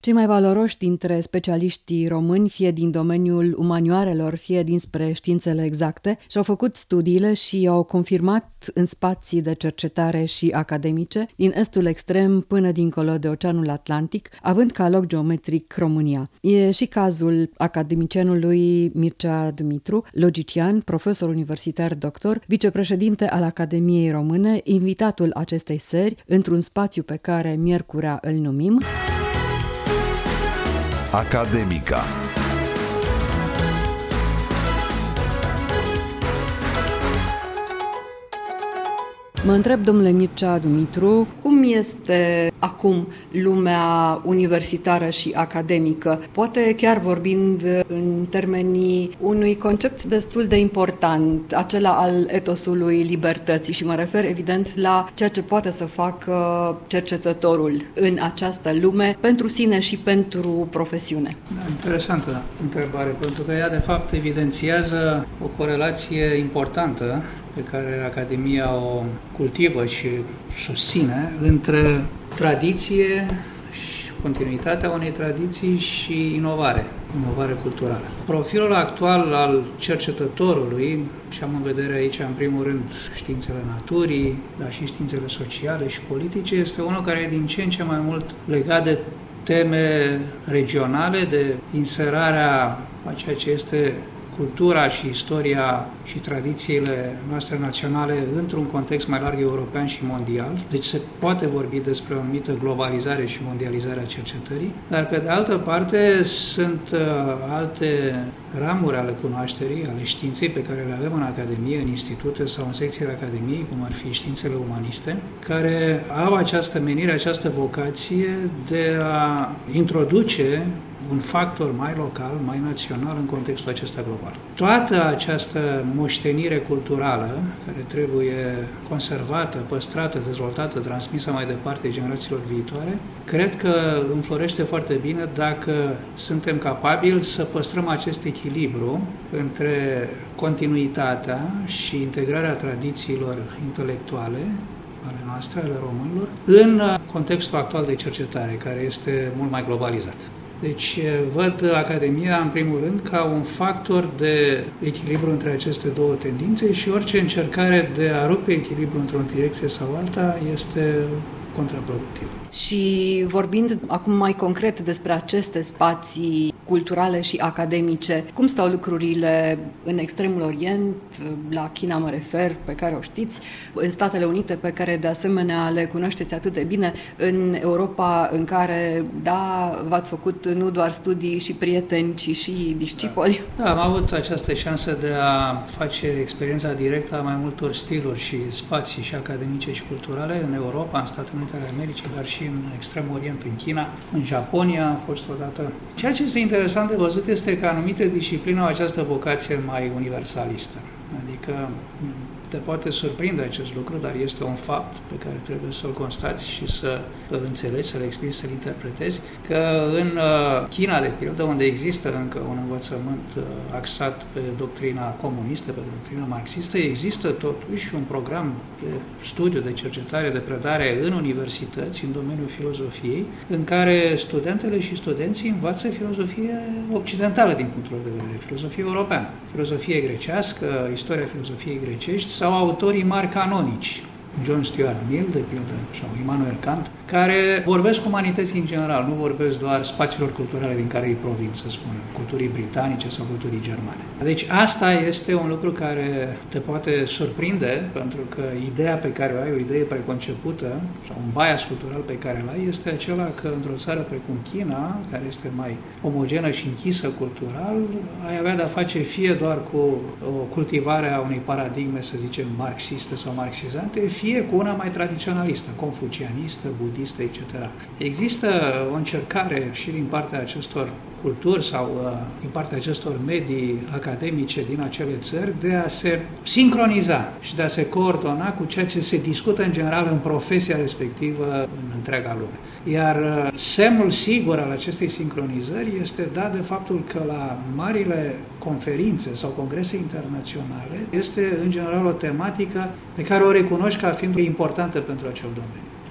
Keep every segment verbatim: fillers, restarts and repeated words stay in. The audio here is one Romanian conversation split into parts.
Cei mai valoroși dintre specialiștii români, fie din domeniul umanioarelor, fie dinspre științele exacte, și-au făcut studiile și au confirmat în spații de cercetare și academice, din estul extrem până dincolo de Oceanul Atlantic, având ca loc geometric România. E și cazul academicianului Mircea Dumitru, logician, profesor universitar doctor, vicepreședinte al Academiei Române, invitatul acestei seri, într-un spațiu pe care miercurea îl numim Academica. Mă întreb, domnule Mircea Dumitru, cum este acum lumea universitară și academică? Poate chiar vorbind în termenii unui concept destul de important, acela al etosului libertății, și mă refer evident la ceea ce poate să facă cercetătorul în această lume pentru sine și pentru profesiune. Da, interesantă întrebare, pentru că ea de fapt evidențiază o corelație importantă pe care Academia o cultivă și susține între tradiție și continuitatea unei tradiții și inovare, inovare culturală. Profilul actual al cercetătorului, și am în vedere aici în primul rând științele naturii, dar și științele sociale și politice, este unul care e din ce în ce mai mult legat de teme regionale, de inserarea a ceea ce este cultura și istoria și tradițiile noastre naționale într-un context mai larg european și mondial. Deci se poate vorbi despre o anumită globalizare și mondializare a cercetării, dar pe de altă parte sunt uh, alte ramuri ale cunoașterii, ale științei pe care le avem în Academie, în institute sau în secțiile Academiei, cum ar fi științele umaniste, care au această menire, această vocație de a introduce un factor mai local, mai național în contextul acesta global. Toată această moștenire culturală, care trebuie conservată, păstrată, dezvoltată, transmisă mai departe generațiilor viitoare, cred că înflorește foarte bine dacă suntem capabili să păstrăm acest echilibru între continuitatea și integrarea tradițiilor intelectuale ale noastre, ale românilor, în contextul actual de cercetare, care este mult mai globalizat. Deci văd Academia, în primul rând, ca un factor de echilibru între aceste două tendințe și orice încercare de a rupe echilibru într-o direcție sau alta este contraproductivă. Și vorbind acum mai concret despre aceste spații culturale și academice, cum stau lucrurile în Extremul Orient, la China mă refer, pe care o știți, în Statele Unite, pe care de asemenea le cunoașteți atât de bine, în Europa, în care, da, v-ați făcut nu doar studii și prieteni, ci și discipoli? Da, am avut această șansă de a face experiența directă a mai multor stiluri și spații și academice și culturale în Europa, în Statele Unite ale Americii, dar și în Extremul Orient, în China, în Japonia a fost odată. Ceea ce este interesant de văzut este că anumite discipline au această vocație mai universalistă. Adică te poate surprinde acest lucru, dar este un fapt pe care trebuie să-l constați și să îl înțelegi, să-l explici, să-l interpretezi, că în China, de pildă, unde există încă un învățământ axat pe doctrina comunistă, pe doctrina marxistă, există totuși un program de studiu, de cercetare, de predare în universități, în domeniul filozofiei, în care studentele și studenții învață filozofie occidentală din punctul de vedere, filozofie europeană, filozofie grecească, istoria filozofiei grecești, sau autorii mari canonici, John Stuart Mill, de pildă, sau Immanuel Kant, care vorbesc umanității în general, nu vorbesc doar spațiilor culturale din care îi provin, să spunem, culturii britanice sau culturii germane. Deci asta este un lucru care te poate surprinde, pentru că ideea pe care o ai, o idee preconcepută, sau un bias cultural pe care îl ai, este acela că într-o țară precum China, care este mai omogenă și închisă cultural, ai avea de-a face fie doar cu o cultivare a unei paradigme, să zicem, marxiste sau marxizante, fie cu una mai tradiționalistă, confucianistă, budistă, et cetera. Există o încercare și din partea acestor culturi sau uh, din partea acestor medii academice din acele țări de a se sincroniza și de a se coordona cu ceea ce se discută în general în profesia respectivă în întreaga lume. Iar uh, semnul sigur al acestei sincronizări este dat de faptul că la marile conferințe sau congrese internaționale este în general o tematică pe care o recunoști ca fiind importantă pentru acel domeniu.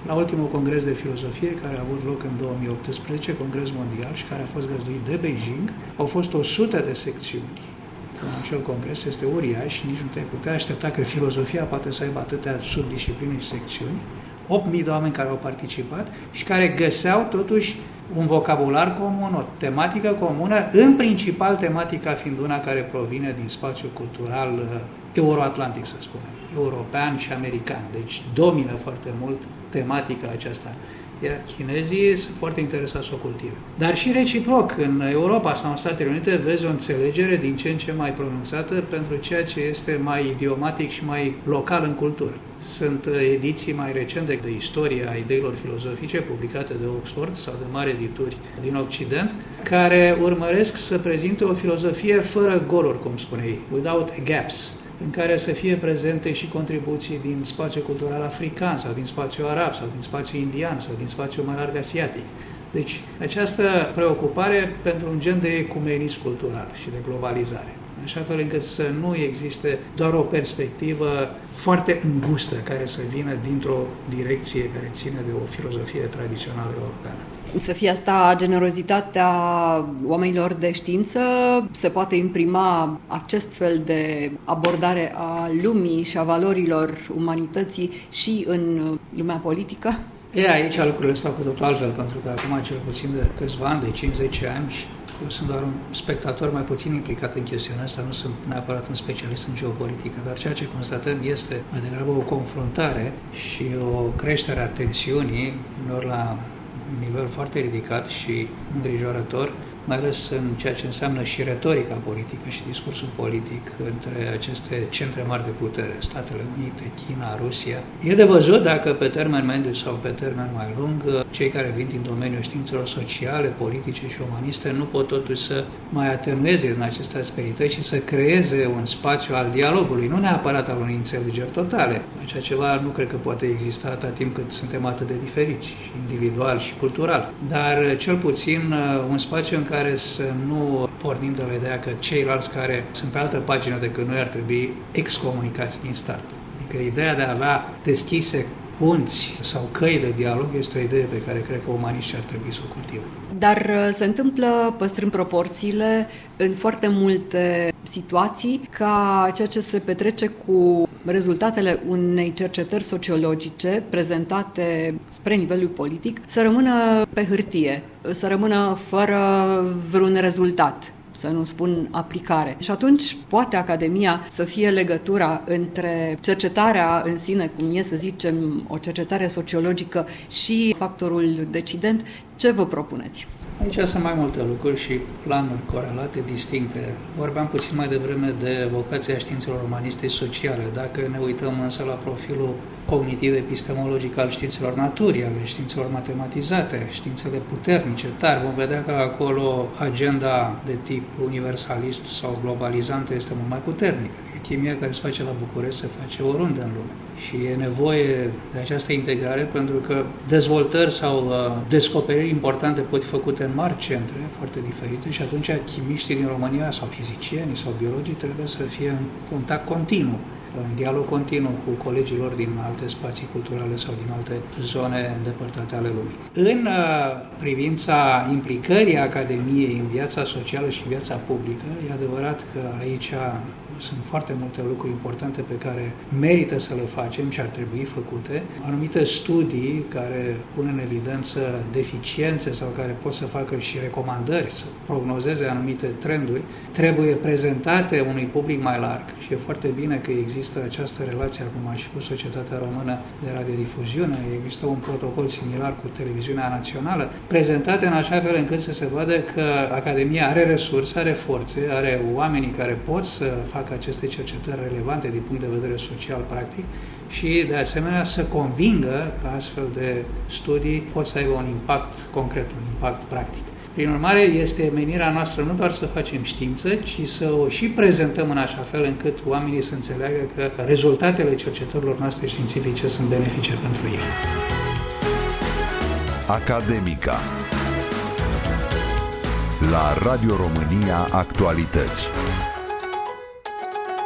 La ultimul congres de filozofie, care a avut loc în două mii optsprezece, congres mondial și care a fost găzduit de Beijing, au fost o sută de secțiuni. Acel congres este uriaș, nici nu te-ai putea aștepta că filozofia poate să aibă atâtea subdiscipline și secțiuni. opt mii de oameni care au participat și care găseau totuși un vocabular comun, o tematică comună, în principal tematica fiind una care provine din spațiul cultural euroatlantic, să spunem, european și american. Deci domină foarte mult tematica aceasta. Iar chinezii sunt foarte interesați să o cultive. Dar și reciproc, în Europa sau în Statele Unite vezi o înțelegere din ce în ce mai pronunțată pentru ceea ce este mai idiomatic și mai local în cultură. Sunt ediții mai recente de istorie a ideilor filozofice publicate de Oxford sau de mari edituri din Occident, care urmăresc să prezinte o filozofie fără goluri, cum spune ei, without gaps, în care să fie prezente și contribuții din spațiul cultural african sau din spațiul arab sau din spațiul indian sau din spațiul mai larg asiatic. Deci, această preocupare pentru un gen de ecumenism cultural și de globalizare, așa fel încât să nu existe doar o perspectivă foarte îngustă care să vină dintr-o direcție care ține de o filozofie tradițională europeană. Să fie asta generozitatea oamenilor de știință, se poate imprima acest fel de abordare a lumii și a valorilor umanității și în lumea politică? E, aici lucrurile stau cu totul altfel, pentru că acum cel puțin de câțiva ani, de cinci zece ani, și eu sunt doar un spectator mai puțin implicat în chestiunea asta, nu sunt neapărat un specialist în geopolitică, dar ceea ce constatăm este mai degrabă o confruntare și o creștere a tensiunii, uneori la un nivel foarte ridicat și îngrijorător, mai ales în ceea ce înseamnă și retorica politică și discursul politic între aceste centre mari de putere, Statele Unite, China, Rusia. E de văzut dacă pe termen mediu sau pe termen mai lung, cei care vin din domeniul științelor sociale, politice și umaniste nu pot totuși să mai atenueze în aceste asperități și să creeze un spațiu al dialogului, nu neapărat al unei înțelegeri totale. Așa ceva nu cred că poate exista atâta timp cât suntem atât de diferiți, și individual și cultural, dar cel puțin un spațiu în care să nu pornim de la ideea că ceilalți care sunt pe altă pagină decât noi ar trebui excomunicați din start. Adică ideea de a avea deschise punți sau căi de dialog este o idee pe care cred că umaniștii ar trebui să o cultive. Dar se întâmplă, păstrând proporțiile, în foarte multe situații ca ceea ce se petrece cu rezultatele unei cercetări sociologice prezentate spre nivelul politic să rămână pe hârtie, să rămână fără vreun rezultat, să nu spun aplicare. Și atunci poate Academia să fie legătura între cercetarea în sine, cum e să zicem o cercetare sociologică, și factorul decident. Ce vă propuneți? Aici sunt mai multe lucruri și planuri corelate, distincte. Vorbeam puțin mai devreme de vocația științelor umaniste sociale. Dacă ne uităm însă la profilul cognitiv-epistemologic al științelor naturii, ale științelor matematizate, științele puternice, tari, vom vedea că acolo agenda de tip universalist sau globalizantă este mult mai puternică. Chimia care se face la București se face oriunde în lume. Și e nevoie de această integrare pentru că dezvoltări sau uh, descoperiri importante pot fi făcute în mari centre foarte diferite și atunci chimiștii din România sau fizicienii sau biologii trebuie să fie în contact continuu, în dialog continuu cu colegii lor din alte spații culturale sau din alte zone îndepărtate ale lumii. În uh, privința implicării Academiei în viața socială și în viața publică, e adevărat că aici sunt foarte multe lucruri importante pe care merită să le facem și ar trebui făcute. Anumite studii care pun în evidență deficiențe sau care pot să facă și recomandări, să prognozeze anumite trenduri, trebuie prezentate unui public mai larg și e foarte bine că există această relație acum și cu Societatea Română de Radiodifuziune. Există un protocol similar cu Televiziunea Națională, prezentate în așa fel încât să se vadă că Academia are resurse, are forțe, are oamenii care pot să facă aceste cercetări relevante din punct de vedere social, practic, și de asemenea să convingă că astfel de studii pot să aibă un impact concret, un impact practic. Prin urmare, este menirea noastră nu doar să facem știință, ci să o și prezentăm în așa fel încât oamenii să înțeleagă că rezultatele cercetărilor noastre științifice sunt benefice pentru ei. Academica la Radio România Actualități.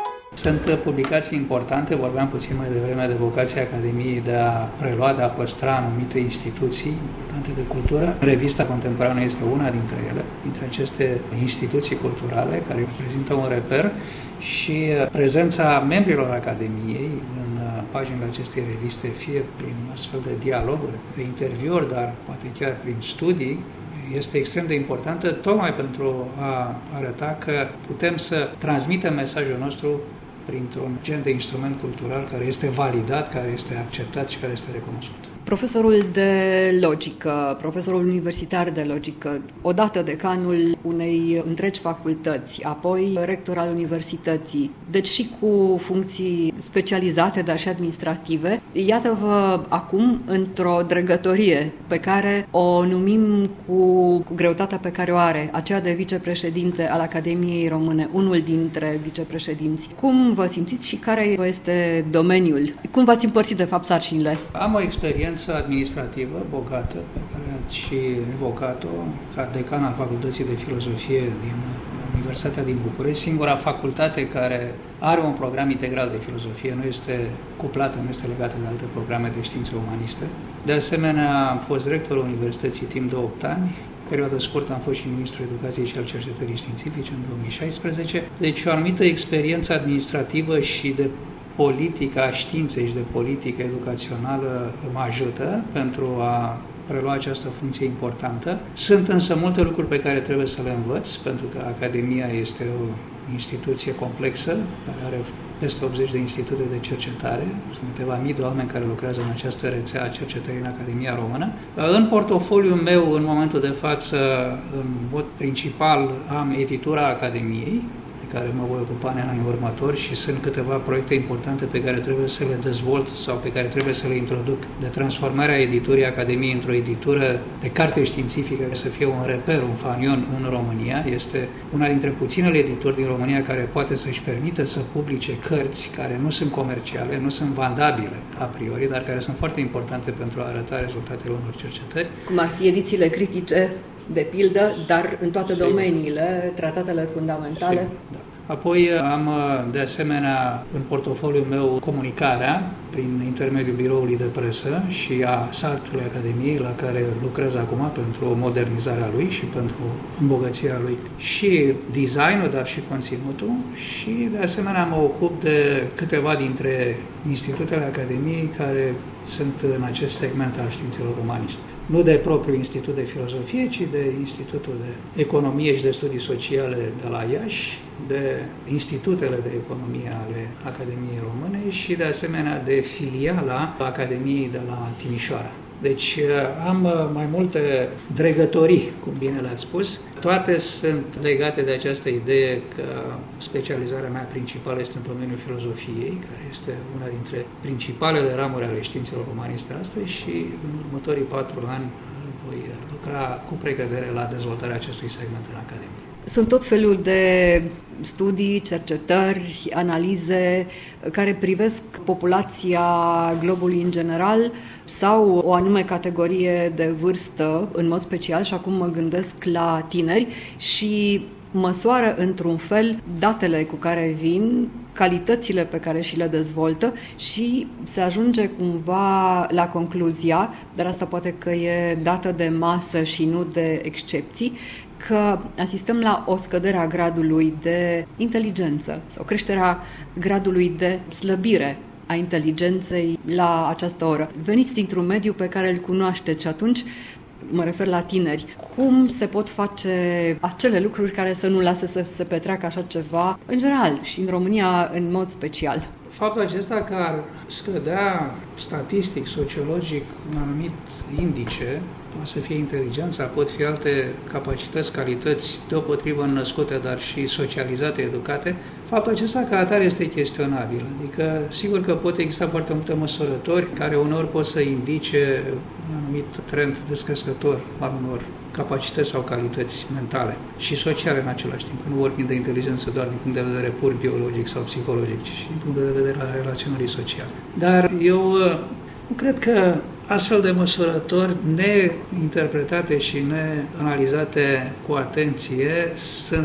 Sunt publicații importante, vorbeam puțin mai devreme de vocația Academiei de a prelua, de a păstra anumite instituții importante de cultură. Revista Contemporană este una dintre ele, dintre aceste instituții culturale care reprezintă un reper și prezența membrilor Academiei în paginile acestei reviste, fie prin astfel de dialoguri, de interviuri, dar poate chiar prin studii, este extrem de importantă, tocmai pentru a arăta că putem să transmitem mesajul nostru printr-un gen de instrument cultural care este validat, care este acceptat și care este recunoscut. Profesorul de logică, profesorul universitar de logică, odată decanul unei întregi facultăți, apoi rector al universității, deci și cu funcții specializate, dar și administrative. Iată-vă acum într-o dregătorie pe care o numim cu, cu greutatea pe care o are, aceea de vicepreședinte al Academiei Române, unul dintre vicepreședinți. Cum vă simțiți și care este domeniul? Cum v-ați împărțit, de fapt, sarcinile? Am o experiență administrativă bogată, pe care ați și evocat-o, ca decan al Facultății de Filozofie din Universitatea din București, singura facultate care are un program integral de filozofie, nu este cuplată, nu este legată de alte programe de științe umaniste. De asemenea, am fost rectorul Universității timp de opt ani, perioadă scurtă am fost și ministrul Educației și al Cercetării Științifice în două mii șaisprezece, deci o anumită experiență administrativă și de politica științei și de politică educațională mă ajută pentru a prelua această funcție importantă. Sunt însă multe lucruri pe care trebuie să le învăț, pentru că Academia este o instituție complexă, care are peste optzeci de institute de cercetare, sunt câteva mii de oameni care lucrează în această rețea a cercetării în Academia Română. În portofoliul meu, în momentul de față, în mod principal, am editura Academiei, care mă voi ocupa în anii următori și sunt câteva proiecte importante pe care trebuie să le dezvolt sau pe care trebuie să le introduc, de transformarea editurii Academiei într-o editură de carte științifică, să fie un reper, un fanion în România. Este una dintre puținele edituri din România care poate să-și permită să publice cărți care nu sunt comerciale, nu sunt vandabile a priori, dar care sunt foarte importante pentru a arăta rezultatele unor cercetări. Cum ar fi edițiile critice, de pildă, dar în toate domeniile, tratatele fundamentale. Da. Apoi am, de asemenea, în portofoliul meu comunicarea prin intermediul biroului de presă și a site-ului Academiei, la care lucrez acum pentru modernizarea lui și pentru îmbogățirea lui, și designul, dar și conținutul, și de asemenea mă ocup de câteva dintre institutele Academiei care sunt în acest segment al științelor umaniste. Nu de propriul Institut de Filozofie, ci de Institutul de Economie și de Studii Sociale de la Iași, de institutele de economie ale Academiei Române și de asemenea de filiala Academiei de la Timișoara. Deci am mai multe dregătorii, cum bine le-ați spus. Toate sunt legate de această idee că specializarea mea principală este în domeniul filozofiei, care este una dintre principalele ramuri ale științelor umaniste astăzi, și în următorii patru ani voi lucra cu precădere la dezvoltarea acestui segment în Academie. Sunt tot felul de studii, cercetări, analize care privesc populația globului în general sau o anume categorie de vârstă în mod special, și acum mă gândesc la tineri, și măsoară într-un fel datele cu care vin, calitățile pe care și le dezvoltă, și se ajunge cumva la concluzia, dar asta poate că e dată de masă și nu de excepții, că asistăm la o scădere a gradului de inteligență sau creșterea gradului de slăbire a inteligenței la această oră. Veniți dintr-un mediu pe care îl cunoașteți și atunci mă refer la tineri. Cum se pot face acele lucruri care să nu lasă să se petreacă așa ceva în general și în România în mod special? Faptul acesta că ar scădea statistic, sociologic, un anumit indice, poate să fie inteligența, pot fi alte capacități, calități deopotrivă născute, dar și socializate, educate, faptul acesta ca atare este chestionabil. Adică, sigur că pot exista foarte multe măsurători care uneori pot să indice un anumit trend descrescător al unor capacități sau calități mentale și sociale în același timp. Nu vorbim de inteligență doar din punct de vedere pur biologic sau psihologic, ci și din punct de vedere al relaționării sociale. Dar eu nu cred că astfel de măsurători neinterpretate și neanalizate cu atenție sunt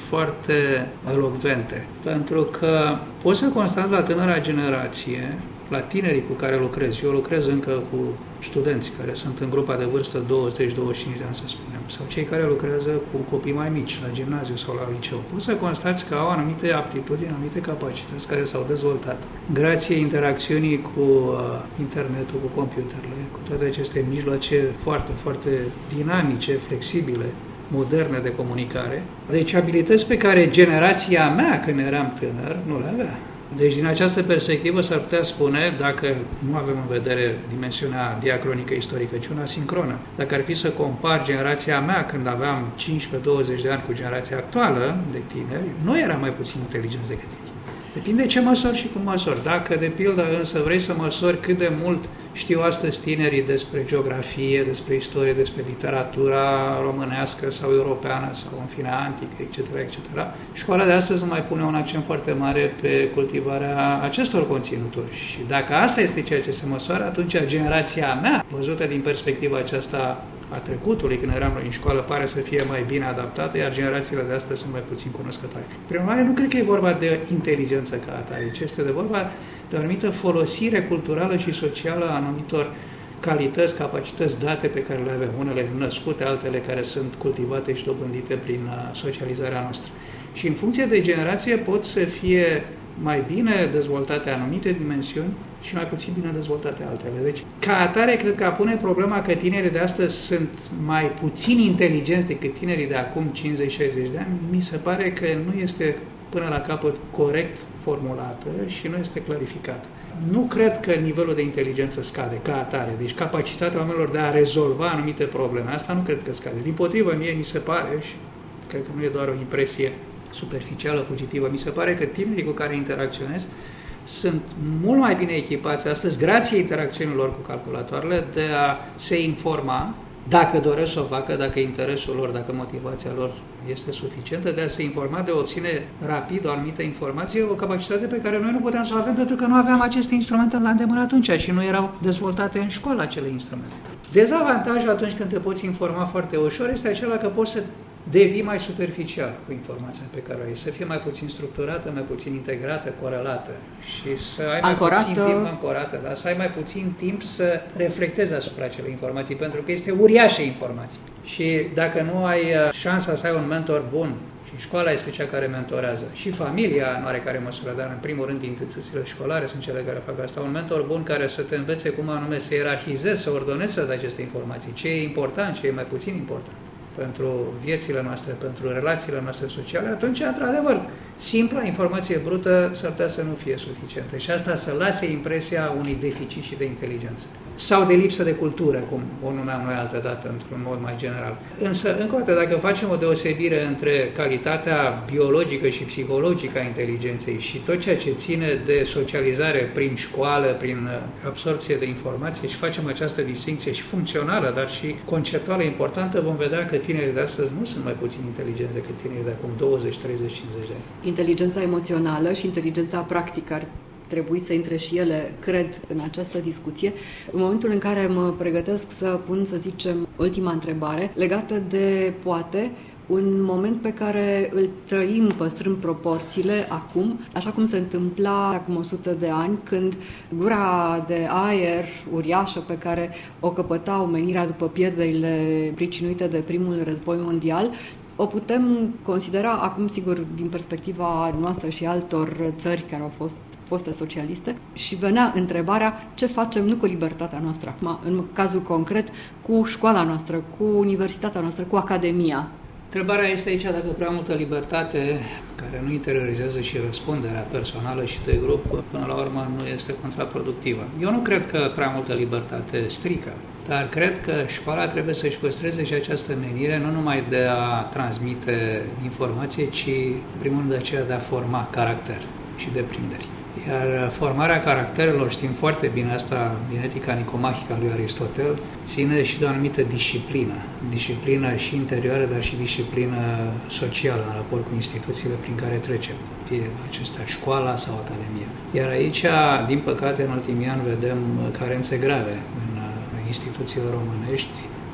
foarte elocvente, pentru că poți să constați la tânăra generație, la tinerii cu care lucrez, eu lucrez încă cu studenți care sunt în grupa de vârstă douăzeci douăzeci și cinci de ani, să spunem, sau cei care lucrează cu copii mai mici, la gimnaziu sau la liceu. Poți să constați că au anumite aptitudini, anumite capacități care s-au dezvoltat. Grație interacțiunii cu uh, internetul, cu computerele, cu toate aceste mijloace foarte, foarte dinamice, flexibile, moderne de comunicare. Deci abilități pe care generația mea, când eram tânăr, nu le avea. Deci, din această perspectivă, s-ar putea spune, dacă nu avem în vedere dimensiunea diacronică istorică, ci una sincronă, dacă ar fi să compar generația mea când aveam cincisprezece douăzeci de ani cu generația actuală de tineri, noi eram mai puțin inteligenți decât ei. Depinde ce măsori și cum măsori. Dacă, de pildă, însă vrei să măsori cât de mult știu astăzi tinerii despre geografie, despre istorie, despre literatura românească sau europeană sau, în fine, antică, et cetera, et cetera, școala de astăzi nu mai pune un accent foarte mare pe cultivarea acestor conținuturi. Și dacă asta este ceea ce se măsoară, atunci generația mea, văzută din perspectiva aceasta a trecutului, când eram noi în școală, pare să fie mai bine adaptată, iar generațiile de astăzi sunt mai puțin cunoscătoare. Prin urmare, nu cred că e vorba de inteligență ca atare, ci este de vorba de o anumită folosire culturală și socială a anumitor calități, capacități, date pe care le avem, unele născute, altele care sunt cultivate și dobândite prin socializarea noastră. Și în funcție de generație pot să fie mai bine dezvoltate anumite dimensiuni și mai puțin bine dezvoltate altele. Deci, ca atare, cred că a pune problema că tinerii de astăzi sunt mai puțin inteligenți decât tinerii de acum cincizeci șaizeci de ani, mi se pare că nu este până la capăt corect formulată și nu este clarificată. Nu cred că nivelul de inteligență scade ca atare, deci capacitatea oamenilor de a rezolva anumite probleme, asta nu cred că scade. Dimpotrivă, mie mi se pare, și cred că nu e doar o impresie superficială, fugitivă, mi se pare că tinerii cu care interacționez sunt mult mai bine echipați astăzi, grație interacțiunilor cu calculatoarele, de a se informa, dacă doresc să o facă, dacă interesul lor, dacă motivația lor este suficientă, de a se informa, de a obține rapid o anumită informație, o capacitate pe care noi nu puteam să o avem pentru că nu aveam aceste instrumente la îndemână atunci și nu erau dezvoltate în școală acele instrumente. Dezavantajul atunci când te poți informa foarte ușor este acela că poți să devii mai superficial cu informația pe care o ai, să fie mai puțin structurată, mai puțin integrată, corelată și să ai ancorată. mai puțin timp ancorată, da? Să ai mai puțin timp să reflectezi asupra acelei informații, pentru că este uriașă informație. Și dacă nu ai șansa să ai un mentor bun, și școala este cea care mentorează, și familia în oarecare măsură, dar în primul rând instituțiile școlare sunt cele care fac asta, un mentor bun care să te învețe cum anume să ierarhizezi, să ordonezi toate aceste informații, ce e important, ce e mai puțin important pentru viețile noastre, pentru relațiile noastre sociale, atunci, într-adevăr, simpla informație brută s-ar putea să nu fie suficientă și asta să lase impresia unui deficit și de inteligență. Sau de lipsă de cultură, cum o numeam noi altă dată, într-un mod mai general. Însă, încă o dată, dacă facem o deosebire între calitatea biologică și psihologică a inteligenței și tot ceea ce ține de socializare prin școală, prin absorbție de informație și facem această distincție și funcțională, dar și conceptuală importantă, vom vedea că tinerii de astăzi nu sunt mai puțin inteligenți decât tinerii de acum douăzeci, treizeci, cincizeci de ani. Inteligența emoțională și inteligența practică ar trebui să intre și ele, cred, în această discuție. În momentul în care mă pregătesc să pun, să zicem, ultima întrebare, legată de, poate, un moment pe care îl trăim păstrând proporțiile acum, așa cum se întâmpla acum o sută de ani, când gura de aer uriașă pe care o căpăta omenirea după pierderile pricinuite de primul război mondial, o putem considera acum, sigur, din perspectiva noastră și altor țări care au fost foste socialiste, și venea întrebarea ce facem nu cu libertatea noastră acum, în cazul concret, cu școala noastră, cu universitatea noastră, cu academia. Întrebarea este aici dacă prea multă libertate, care nu interiorizează și răspunderea personală și de grup, până la urmă nu este contraproductivă. Eu nu cred că prea multă libertate strică, dar cred că școala trebuie să-și păstreze și această menire, nu numai de a transmite informație, ci, în primul rând, de aceea de a forma caracter și deprinderi. Iar formarea caracterelor, știm foarte bine asta din Etica Nicomahică a lui Aristotel, ține și de o anumită disciplină. Disciplină și interioară, dar și disciplină socială în raport cu instituțiile prin care trecem, fie acestea școala sau academia. Iar aici, din păcate, în ultimii ani vedem carențe grave în instituțiile românești,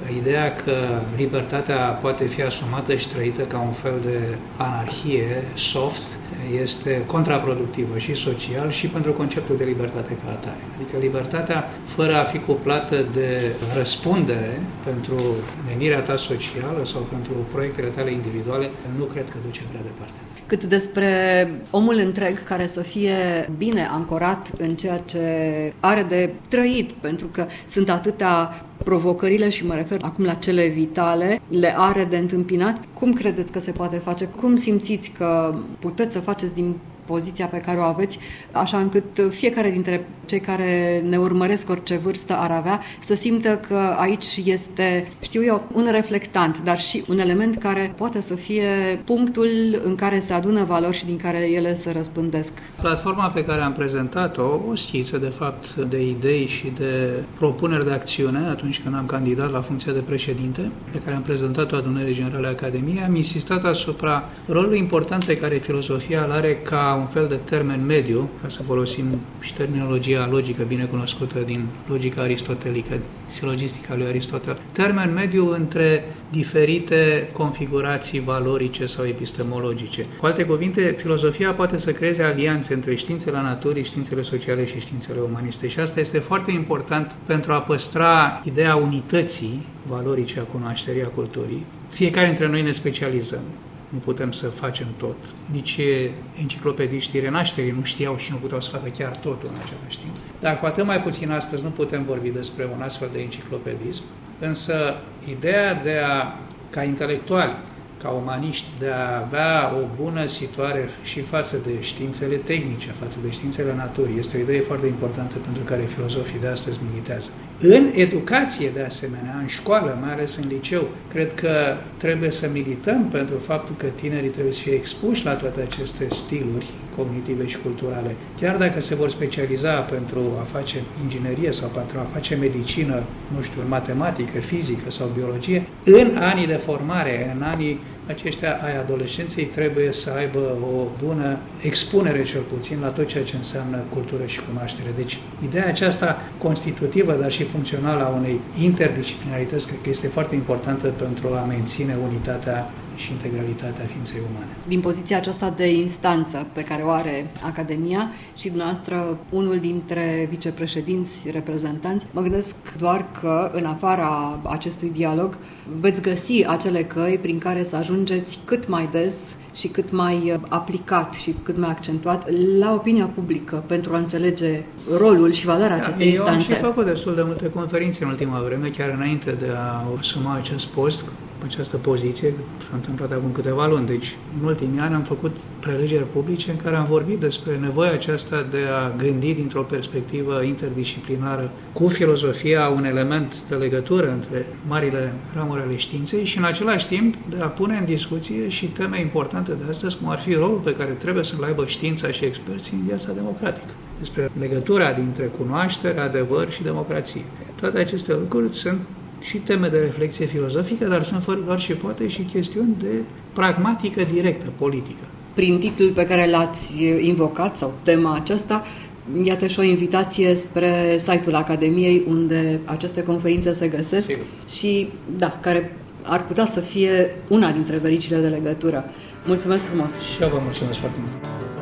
Ideea că libertatea poate fi asumată și trăită ca un fel de anarhie soft este contraproductivă și social și pentru conceptul de libertate ca atare. Adică libertatea, fără a fi cuplată de răspundere pentru menirea ta socială sau pentru proiectele tale individuale, nu cred că duce prea departe. Cât despre omul întreg care să fie bine ancorat în ceea ce are de trăit, pentru că sunt atâtea provocările și mă refer acum la cele vitale, le are de întâmpinat. Cum credeți că se poate face? Cum simțiți că puteți să faceți din poziția pe care o aveți, așa încât fiecare dintre cei care ne urmăresc, orice vârstă ar avea, să simtă că aici este, știu eu, un reflectant, dar și un element care poate să fie punctul în care se adună valori și din care ele se răspândesc. Platforma pe care am prezentat-o, o schiță de fapt de idei și de propuneri de acțiune atunci când am candidat la funcția de președinte, pe care am prezentat-o Adunării Generale a Academiei, am insistat asupra rolului important pe care filozofia îl are ca un fel de termen mediu, ca să folosim și terminologia logică bine cunoscută din logica aristotelică, silogistica lui Aristotel. Termen mediu între diferite configurații valorice sau epistemologice. Cu alte cuvinte, filozofia poate să creeze alianțe între științele naturii, științele sociale și științele umaniste. Și asta este foarte important pentru a păstra ideea unității valorice a cunoașterii, a culturii. Fiecare dintre noi ne specializăm. Nu putem să facem tot. Nici enciclopediștii renașterii nu știau și nu puteau să facă chiar totul în același timp. Dar cu atât mai puțin astăzi nu putem vorbi despre un astfel de enciclopedism, însă ideea de a, ca intelectuali, ca umaniști, de a avea o bună situare și față de științele tehnice, față de științele naturii, este o idee foarte importantă pentru care filozofii de astăzi militează. În educație, de asemenea, în școală, mai ales în liceu, cred că trebuie să milităm pentru faptul că tinerii trebuie să fie expuși la toate aceste stiluri cognitive și culturale. Chiar dacă se vor specializa pentru a face inginerie sau pentru a face medicină, nu știu, în matematică, fizică sau biologie, în anii de formare, în anii aceștia ai adolescenței trebuie să aibă o bună expunere, cel puțin, la tot ceea ce înseamnă cultură și cunoaștere. Deci, ideea aceasta constitutivă, dar și funcțională a unei interdisciplinarități, cred că este foarte importantă pentru a menține unitatea și integralitatea ființei umane. Din poziția aceasta de instanță pe care o are Academia și dumneavoastră unul dintre vicepreședinți reprezentanți, mă gândesc doar că în afara acestui dialog veți găsi acele căi prin care să ajungeți cât mai des și cât mai aplicat și cât mai accentuat la opinia publică pentru a înțelege rolul și valoarea da, acestei instanțe. Eu am și făcut destul de multe conferințe în ultima vreme, chiar înainte de a asuma acest post, această poziție, s-a întâmplat acum câteva luni. Deci, în ultimii ani am făcut prelegeri publice în care am vorbit despre nevoia aceasta de a gândi dintr-o perspectivă interdisciplinară cu filozofia un element de legătură între marile ramuri ale științei și în același timp de a pune în discuție și teme importante de astăzi, cum ar fi rolul pe care trebuie să-l aibă știința și experții în viața democratică. Despre legătura dintre cunoaștere, adevăr și democrație. Toate aceste lucruri sunt și teme de reflexie filozofică, dar sunt fără doar și poate și chestiuni de pragmatică directă, politică. Prin titlul pe care l-ați invocat sau tema aceasta, iată și o invitație spre site-ul Academiei unde aceste conferințe se găsesc. Sigur. Și, da, care ar putea să fie una dintre vericile de legătură. Mulțumesc frumos! Și eu vă mulțumesc foarte mult!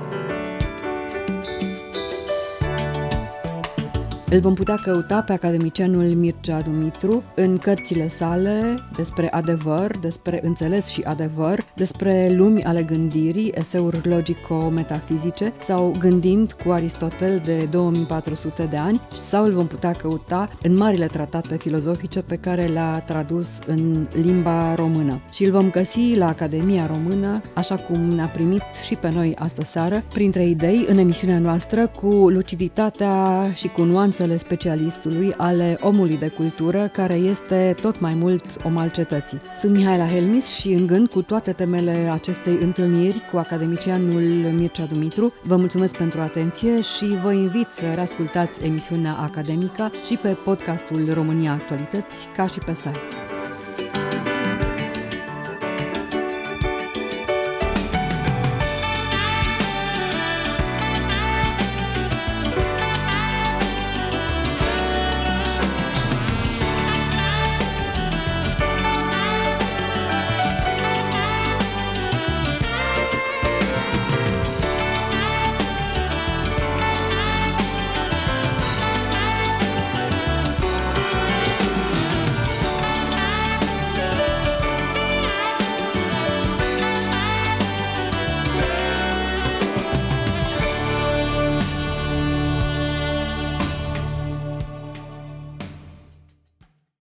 Îl vom putea căuta pe academicianul Mircea Dumitru în cărțile sale despre adevăr, despre înțeles și adevăr, despre lumi ale gândirii, eseuri logico-metafizice sau Gândind cu Aristotel de două mii patru sute de ani, sau îl vom putea căuta în marile tratate filozofice pe care le-a tradus în limba română. Și îl vom găsi la Academia Română, așa cum ne-a primit și pe noi astă seară, printre idei în emisiunea noastră, cu luciditatea și cu nuanțele specialistului, ale omului de cultură, care este tot mai mult om al cetății. Sunt Mihaela Helmis și în gând cu toate temele acestei întâlniri cu academicianul Mircea Dumitru, vă mulțumesc pentru atenție și vă invit să reascultați emisiunea academică și pe podcastul România Actualități, ca și pe site.